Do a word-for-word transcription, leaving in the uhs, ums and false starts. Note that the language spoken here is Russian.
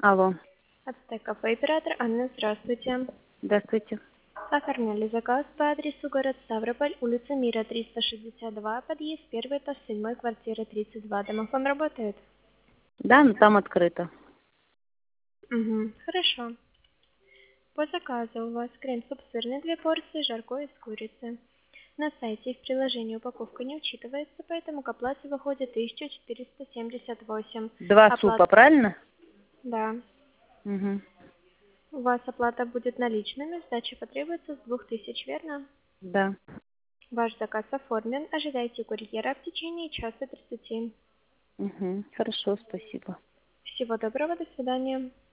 Алло. Ацтек кафе оператор Анна, здравствуйте. Здравствуйте. Оформляли заказ по адресу город Ставрополь, улица Мира, триста шестьдесят два, подъезд первый, этаж седьмой, квартира тридцать два. Домофон работает? Да, но там открыто. Угу, хорошо. По заказу у вас крем-суп сырный, две порции, жаркое из курицы. На сайте и в приложении упаковка не учитывается, поэтому к оплате выходит тысяча четыреста семьдесят восемь. Два Оплата, супа, правильно? да. Угу. У вас оплата будет наличными, сдача потребуется с двух тысяч, верно? Да. Ваш заказ оформлен. Ожидайте курьера в течение часа тридцати. Угу. Хорошо, спасибо. Всего доброго, до свидания.